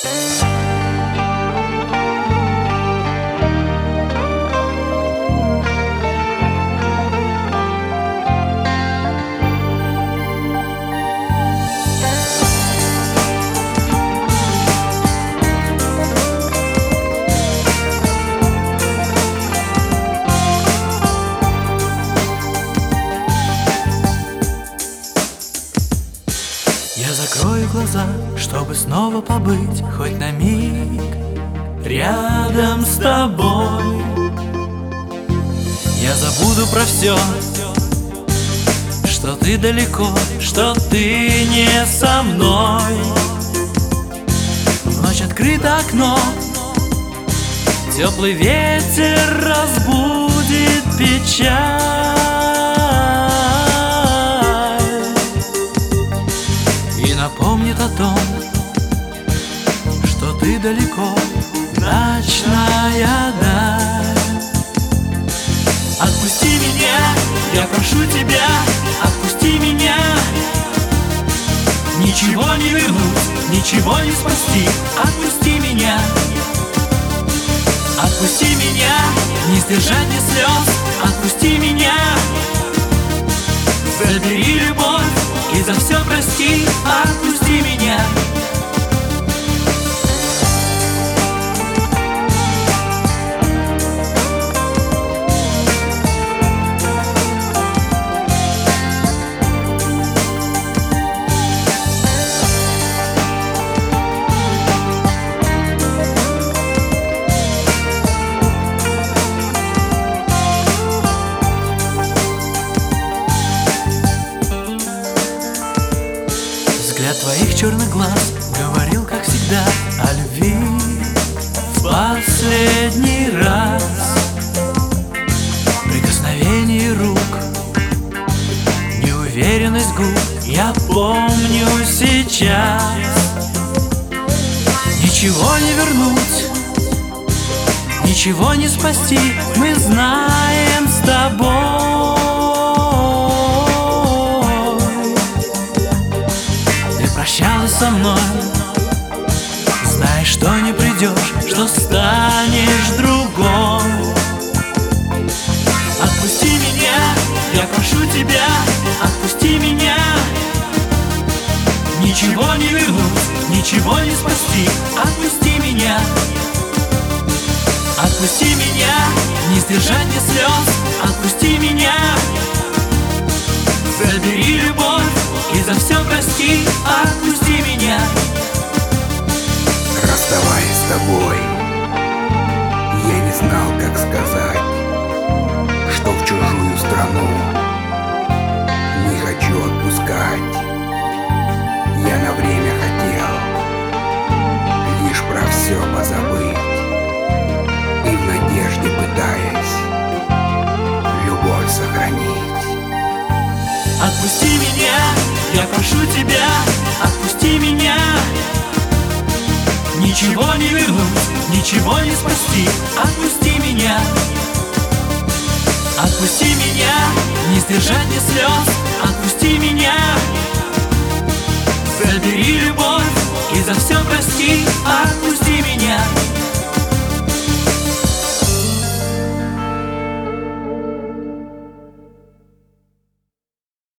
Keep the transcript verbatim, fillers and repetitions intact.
Я закрою глаза, чтобы снова побыть хоть на миг рядом с тобой. Я забуду про все, что ты далеко, что ты не со мной. В ночь открыто окно, теплый ветер разбудит печаль и напомнит о том, что ты далеко, ночная даль. Отпусти меня, я прошу тебя, отпусти меня. Ничего не вернуть, ничего не спасти. Отпусти меня, отпусти меня, не сдержать ни слез. Отпусти меня, забери любовь и за все прости. Отпусти меня. Взгляд твоих черных глаз говорил, как всегда, о любви в последний раз. Прикосновение рук, неуверенность губ я помню сейчас. Ничего не вернуть, ничего не спасти, мы знаем с тобой. Прощалась со мной, знаешь, что не придешь, что станешь другой. Отпусти меня, я прошу тебя, отпусти меня. Ничего не вернуть, ничего не спасти. Отпусти меня, отпусти меня, не сдержать ни слез. Отпусти меня, забери любовь и за все прости. Отпусти меня. Расставаясь с тобой, я не знал, как сказать, что в чужую страну не хочу отпускать. Я на время хотел лишь про все позабыть, и в надежде пытаясь любовь сохранить. Отпусти меня, я прошу тебя, отпусти меня. Ничего не вернуть, ничего не спасти. Отпусти меня, отпусти меня, не сдержать ни слез. Отпусти меня,